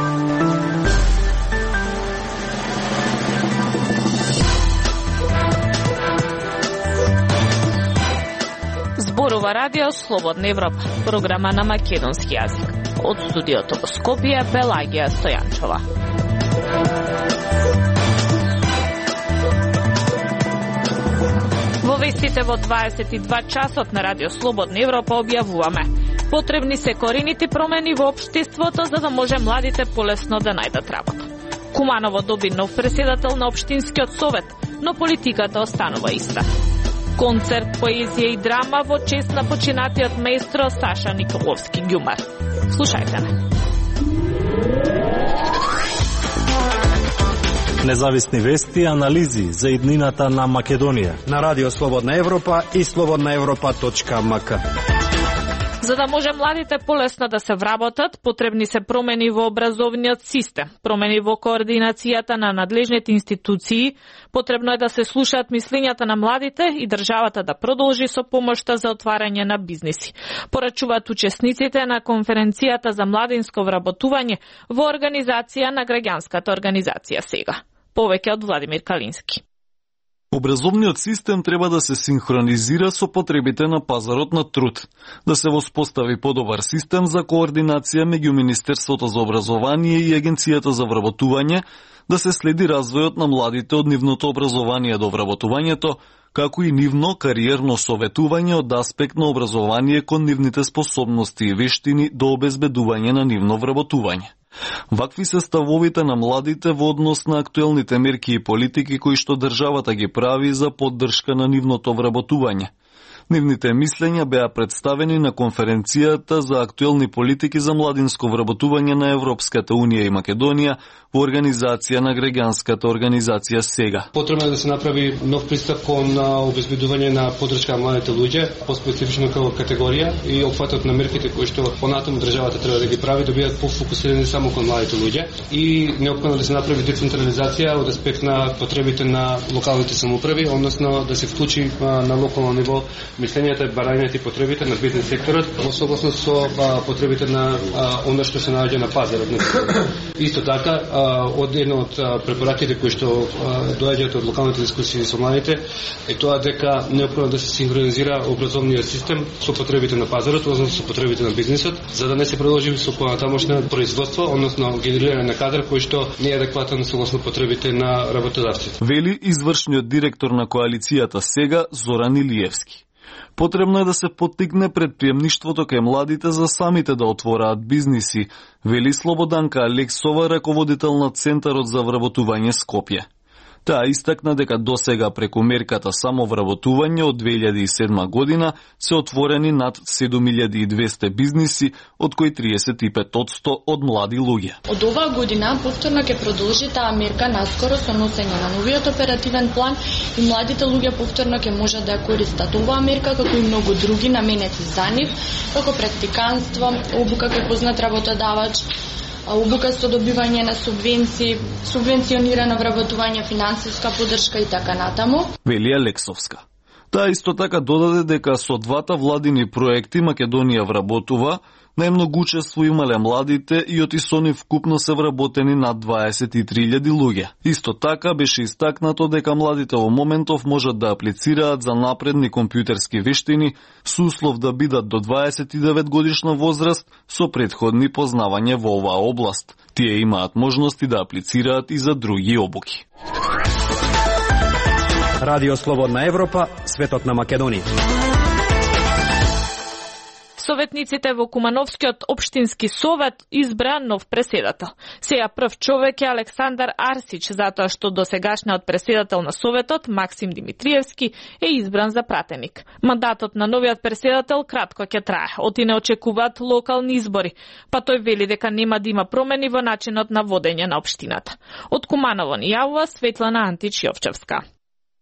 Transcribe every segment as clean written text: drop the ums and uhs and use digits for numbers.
Зборува Радио Слободна Европа, програма на македонски јазик. Од студиото во Скопје, Пелагија Стојанчова. Во вестите во 22 часот на Радио Слободна Европа објавуваме: потребни се корените промени во општеството за да може младите полесно да најдат работа. Куманово доби нов преседател на Општинскиот совет, но политиката останува иста. Концерт, поезија и драма во чест на починатиот маестро Саша Николовски ѓумар. Слушајте не. Независни вести и анализи за иднината на Македонија на Радио Слободна Европа и slobodnaevropa.mk. За да може младите полесно да се вработат, потребни се промени во образовниот систем, промени во координацијата на надлежните институции, потребно е да се слушаат мислењата на младите и државата да продолжи со помошта за отварање на бизниси. Порачуваат учесниците на конференцијата за младинско вработување во организација на граѓанската организација Сега. Повеќе од Владимир Калински. Образовниот систем треба да се синхронизира со потребите на пазарот на труд, да се воспостави подобар систем за координација меѓу Министерството за образование и Агенцијата за вработување, да се следи развојот на младите од нивното образование до вработувањето, како и нивно кариерно советување од аспект на образование кон нивните способности и вештини до обезбедување на нивно вработување. Вакви се ставовите на младите во однос на актуелните мерки и политики кои што државата ги прави за поддршка на нивното вработување. Нивните мислења беа представени на конференцијата за актуелни политики за младинско вработување на Европската Унија и Македонија во организација на граѓанската организација Сега. Потребно е да се направи нов пристап кон обезбедување на поддршка на младите луѓе, поспецифично како категорија и опфатот на мерките кои што понатаму државата треба да ги прави да бидат пофокусирани само кон младите луѓе и неопходно да се направи децентрализација од аспект на потребите на локалните самоуправи, односно да се вклучи на локално ниво мислењата, барањата и потребите на бизнес секторот во согласност со потребите на она што се наоѓа на пазарот. Исто така, од една од препораките кои што доаѓаат од локалните дискусии со младите е тоа дека неопходно да се синхронизира образовниот систем со потребите на пазарот, односно со потребите на бизнисот, за да не се продолжи со понатамошно производство, односно генерирање на кадар кој што не е адекватен согласно потребите на работодавците. Вели извршниот директор на коалицијата Сега Зоран Илиевски. Потребно е да се поттикне предприемништвото кај младите за самите да отвораат бизниси, вели Слободанка Алексова, раководител на Центарот за вработување Скопје. Таа истакна дека досега преку мерката самовработување од 2007 година се отворени над 7200 бизниси, од кои 35% од млади луѓе. Од оваа година повторно ќе продолжи таа мерка наскоро со носење на новиот оперативен план и младите луѓе повторно ќе можат да ја користат оваа мерка како и многу други наменети за нив, како практиканство, обука кај познат работодавач, обука со добивање на субвенции, субвенционирано вработување, финансиска поддршка и така натаму. Вели Алексовска. Таа исто така додаде дека со двата владини проекти Македонија вработува, најмногу учество имале младите и од со нив вкупно се вработени над 23.000 луѓе. Исто така беше истакнато дека младите во моментов можат да аплицираат за напредни компјутерски вештини со услов да бидат до 29 годишна возраст со претходни познавања во оваа област. Тие имаат можности да аплицираат и за други обуки. Радио Слободна Европа, светот на Македонија. Советниците во Кумановскиот општински совет избра нов преседател. Сеја прв човек е Александар Арсич, затоа што досегашниот преседател на советот, Максим Димитриевски, е избран за пратеник. Мандатот на новиот преседател кратко ќе трае, оти не очекуваат локални избори, па тој вели дека нема да има промени во начинот на водење на општината. Од Куманово ни јавува Светлана Антич Јовчевска.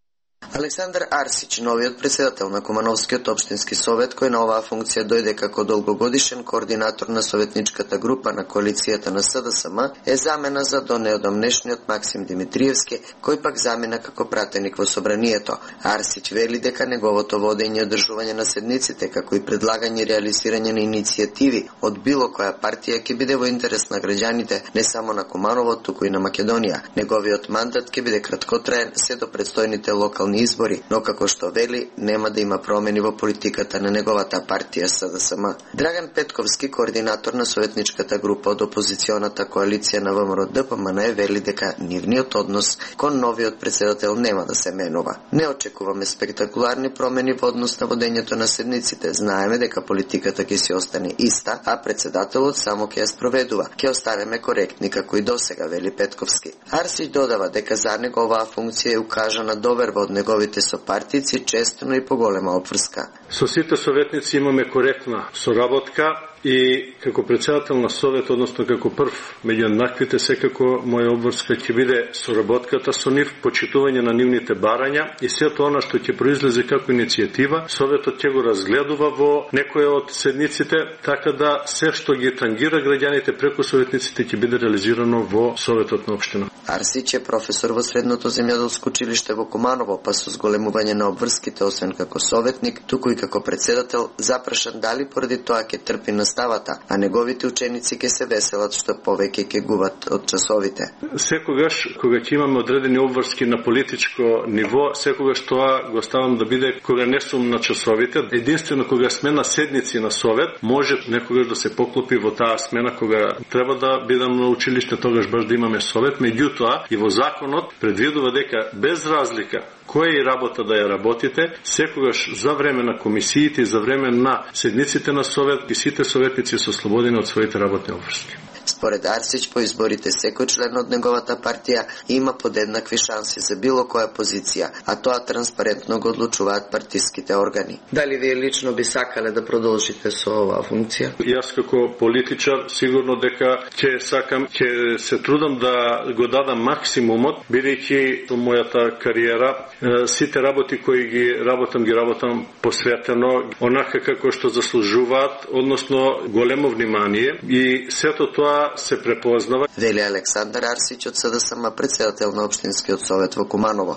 Александар Арсиć, новиот председател на Кумановскиот општински совет, кој на оваа функција дојде како долгогодишен координатор на советничката група на коалицијата на СДСМ, е замена за до неодамнешниот Максим Димитриевски, кој пак замена како пратеник во собранието. Арсиć вели дека неговото водење и одржување на седниците, како и предлагање и реализирање на иницијативи од било која партија ќе биде во интерес на граѓаните, не само на Куманово, туку и на Македонија. Неговиот мандат ќе биде краткотраен се до предстојните локални избори, но како што вели, нема да има промени во политиката на неговата партија СДСМ. Драган Петковски, координатор на советничката група од опозиционата коалиција на ВМРО-ДПМН, вели дека нивниот однос кон новиот председател нема да се менува. Не очекуваме спектакуларни промени во однос на водењето на седниците. Знаеме дека политиката ќе се остане иста, а председателот само ќе ја спроведува. Ќе останеме коректни како и досега, вели Петковски. Арсиć додава дека за него оваа функција е укажана доверба од неговите сопартици, често, но и поголема опврска. Со сите советници имаме коректна соработка и како председател на совет, односно како прв меѓу еднаквите, секако моја обврска ќе биде соработката со нив, почитување на нивните барања и сето она што ќе произлезе како иницијатива, советот ќе го разгледува во некоја од седниците, така да се што ги тангира граѓаните преку советниците ќе биде реализирано во советот на општина. Арсиć е професор во средното земјоделско училиште во Куманово, па со зголемување на обврските, освен како советник, туку и како председател, запрашан дали поради тоа ќе трпи наставата, а неговите ученици ќе се веселат што повеќе ќе губат од часовите. Секогаш кога ќе имаме одредени обврски на политичко ниво, секогаш тоа го ставам да биде кога не сум на часовите. Единствено кога сме на седници на совет, може некогаш да се поклопи во таа смена кога треба да бидам на училиште, тогаш баш да имаме совет. Меѓутоа и во законот предвидува дека без разлика која и работа да ја работите, секогаш за време на комисиите и за време на седниците на совет и сите советници се ослободени од своите работни обврски. Според Арсиć, по изборите секој член од неговата партија има подеднакви шанси за било која позиција, а тоа транспарентно го одлучуваат партиските органи. Дали вие лично би сакале да продолжите со оваа функција? Јас како политичар сигурно дека ќе сакам, ќе се трудам да го дадам максимумот, бидејќи во мојата кариера сите работи кои ги работам посветено онака како што заслужуваат, односно големо внимание и сето тоа се препознава. Вели Александар Арсиć од СДСМ, председател на општинскиот совет во Куманово.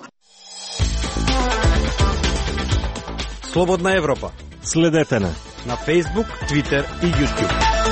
Слободна Европа. Следете на Facebook, Twitter и YouTube.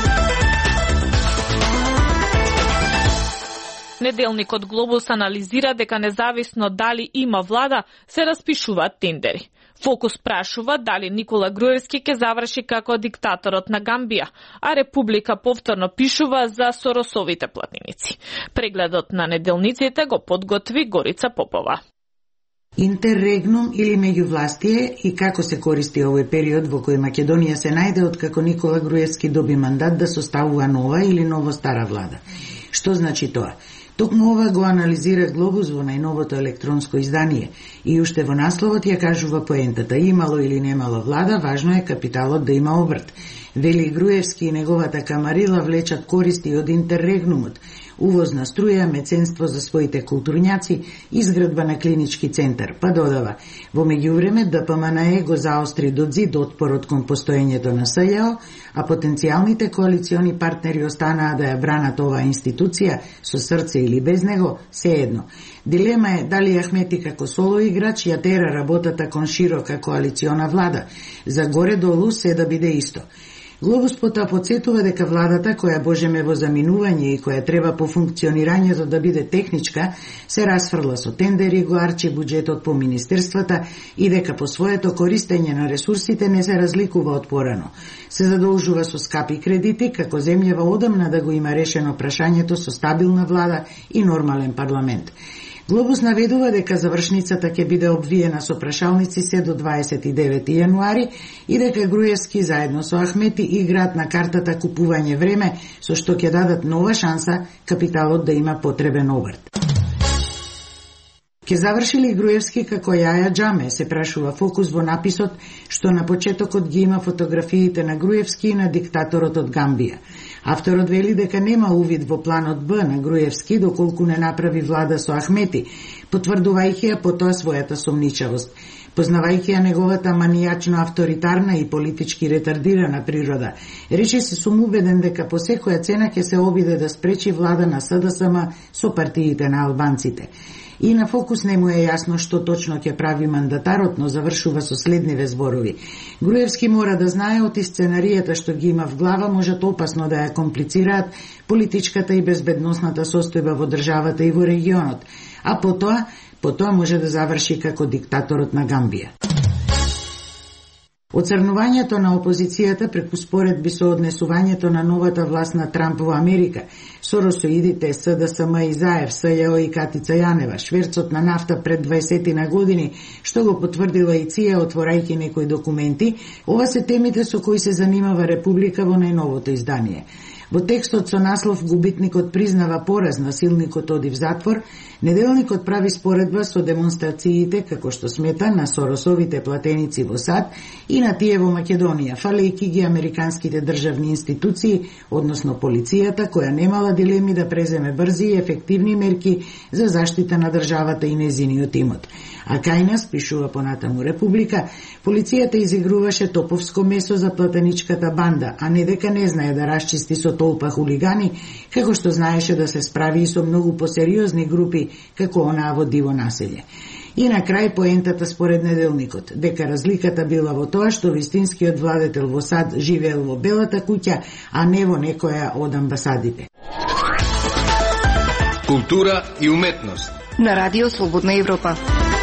Неделникот Глобус анализира дека независно дали има влада, се распишуваат тендери. Фокус прашува дали Никола Груевски ќе заврши како диктаторот на Гамбија, а Република повторно пишува за Соросовите платеници. Прегледот на неделниците го подготви Горица Попова. Интеррегнум или меѓувластие и како се користи овој период во кој Македонија се најде откако Никола Груевски доби мандат да составува нова или ново-стара влада. Што значи тоа? Токму ова го анализира Глобус во најновото електронско издание и уште во насловот ја кажува поентата: имало или немало влада, важно е капиталот да има обрт. Вели Груевски и неговата камарила влечат користи од интеррегнумот, увоз на струја, меценство за своите културњаци, изградба на клинички центар. Па додава: во меѓувреме ДПМНЕ го заостри до зид отпорот кон постоењето на СЈО, а потенцијалните коалициони партнери останаа да ја бранат оваа институција со срце или без него, сеедно. Дилема е дали Ахмети како соло играч ја тера работата кон широка коалициона влада, за горе-долу се да биде исто. Глобус потоа подсетува дека владата, која божеме во заминување и која треба по функционирањето да биде техничка, се расфрла со тендери, го арчи буџетот по министерствата и дека по своето користење на ресурсите не се разликува од порано. Се задолжува со скапи кредити, како земјава одамна да го има решено прашањето со стабилна влада и нормален парламент. Глобус наведува дека завршницата ќе биде обвиена со прашалници се до 29 јануари и дека Груевски заедно со Ахмети играат на картата купување време, со што ќе дадат нова шанса капиталот да има потребен обрт. Ке заврши ли Груевски како Јаја Џаме, се прашува Фокус во написот што на почетокот ги има фотографиите на Груевски и на диктаторот од Гамбија. Авторот вели дека нема увид во планот Б на Груевски доколку не направи влада со Ахмети, потврдувајќи ја потоа својата сомничавост. Познавајќи ја неговата манијачно авторитарна и политички ретардирана природа, рече се сум убеден дека по секоја цена ќе се обиде да спречи влада на СДСМ со партиите на албанците. И на Фокус не му е јасно што точно ќе прави мандатарот, но завршува со следниве зборови. Груевски мора да знае оти сценаријата што ги има в глава можат опасно да ја комплицираат политичката и безбедносната состојба во државата и во регионот, а потоа може да заврши како диктаторот на Гамбија. Оцрнувањето на опозицијата преку споредби со однесувањето на новата власт на Трамп во Америка, соросоидите СДСМ и ЗАЕВ, СЈО и Катица Јанева, шверцот на нафта пред 20 на години, што го потврдила и ЦИА отворајќи некои документи, ова се темите со кои се занимава Република во најновото издание. Во текстот со наслов «Губитникот признава пораз, насилникот оди в затвор», неделникот прави споредба со демонстрациите, како што смета, на Соросовите платеници во САД и на тие во Македонија, фалејќи ги американските државни институции, односно полицијата, која немала дилеми да преземе брзи и ефективни мерки за заштита на државата и незиниот имот. А кај нас, пишува понатаму Република, полицијата изигруваше топовско месо за платеничката банда, а не дека не знае да расчисти со толпа хулигани, како што знаеше да се справи и со многу посериозни групи, како онаа во Диво населје. И на крај поентата според неделникот, дека разликата била во тоа што вистинскиот владетел во САД живеел во Белата куќа, а не во некоја од амбасадите. Култура и уметност на Радио Слободна Европа.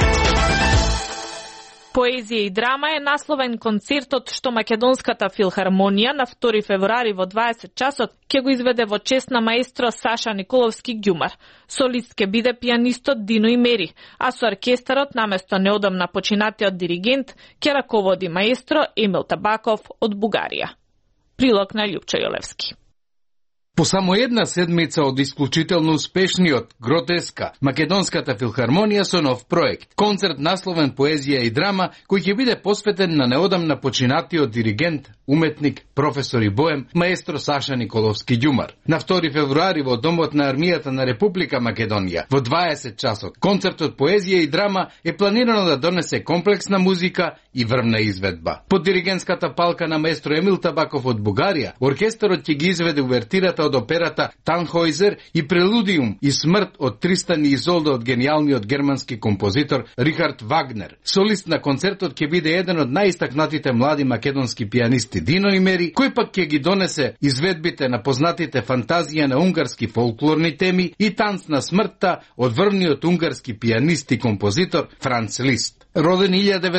Поезија и драма е насловен концертот што Македонската филхармонија на 2 февруари во 20 часот ќе го изведе во чест на маестро Саша Николовски Ѓумар. Солист ќе биде пијанистот Дино Имери, а со оркестарот наместо неодамна починатиот диригент ќе раководи маестро Емил Табаков од Бугарија. Прилог на Љупчо Јолевски. По само една седмица од исклучително успешниот Гротеска, Македонската филхармонија со нов проект. Концерт насловен Поезија и драма, кој ќе биде посветен на неодамна починатиот диригент, уметник, професор и боем, маестро Саша Николовски Ѓумар. На 2 февруари во Домот на армијата на Република Македонија, во 20 часот, концертот Поезија и драма е планирано да донесе комплексна музика и врвна изведба. Под диригентската палка на маестро Емил Табаков од Бугарија, оркестарот ќе ги изведе увертирата од операта Танхойзер и прелудиум и смрт од Тристан и Изолда од гениалниот германски композитор Рихард Вагнер. Солист на концертот ќе биде еден од најистакнатите млади македонски пијанисти Дино Имери, кој пак ќе ги донесе изведбите на познатите фантазија на унгарски фолклорни теми и танц на смртта од врвниот унгарски пијанист и композитор Франц Лист. Роден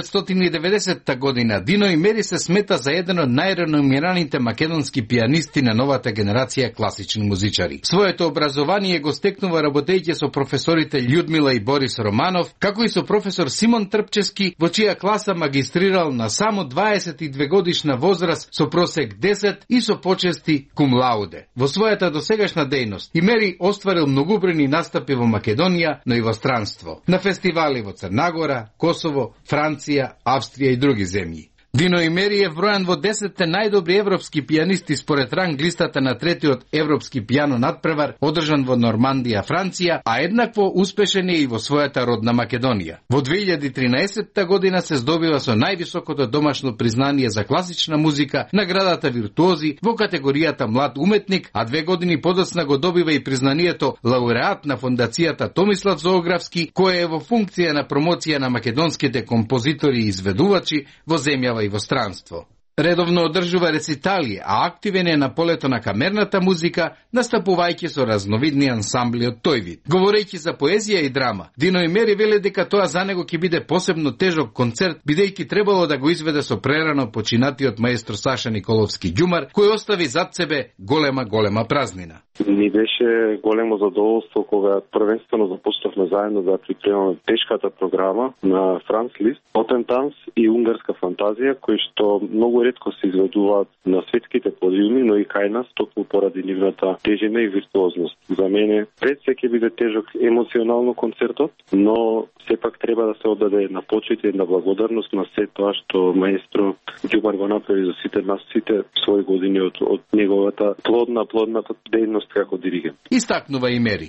1990 година, Дино Имери се смета за еден од најреномираните македонски пијанисти на новата генерација класични музичари. Своето образование го стекнува работејќи со професорите Људмила и Борис Романов, како и со професор Симон Трпчевски, во чија класа магистрирал на само 22 годишна возраст со просек 10 и со почести кум лауде. Во својата досегашна дејност Имери остварил многубройни настапи во Македонија, но и во странство. На фестивали во Црнагора, Косово, Франција, Австрија и други земји. Дино Имери е вројан во 10 најдобри европски пијанисти според ранг листата на третиот европски пијано надпревар, одржан во Нормандија, Франција, а еднакво успешен е и во својата родна Македонија. Во 2013 година се здобива со највисокото домашно признание за класична музика, наградата Виртуози во категоријата Млад уметник, а 2 години подоцна го добива и признанието лауреат на фондацијата Томислав Зоографски, која е во функција на промоција на македонските композитори и изведувачи во земјава и во странство. Редовно одржува рецитали, а активен е на полето на камерната музика, настапувајќи со разновидни ансамбли од тој вид. Говорејќи за поезија и драма, Дино Имери веле дека тоа за него ќе биде посебно тежок концерт, бидејќи требало да го изведе со прерано починатиот маестро Саша Николовски Ѓумар, кој остави зад себе голема празнина. Ни беше големо задоволство кога првенствено започнавме заедно да припремаме тешката програма на Франц Лист, Отентанс и унгарска фантазија, кои што многу ретко се изведуваат на светските подиуми, но и кај нас токму поради нивната тежина и виртуозност. За мене пред се ќе биде тежок емоционално концертот, но сепак треба да се отдаде една почит и една благодарност на се тоа што маестро Ѓубар го направи за сите нас, сите своји години од неговата плодна дејност како диригент. Истакнува и Мери.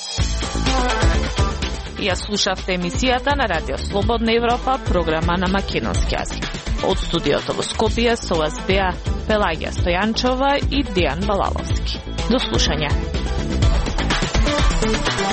Ја слушавте емисијата на Радио Слободна Европа, програма на македонски јазик. Од студиото во Скопје со вас беа Пелагија Стојанчова и Дијан Балаловски. До слушање.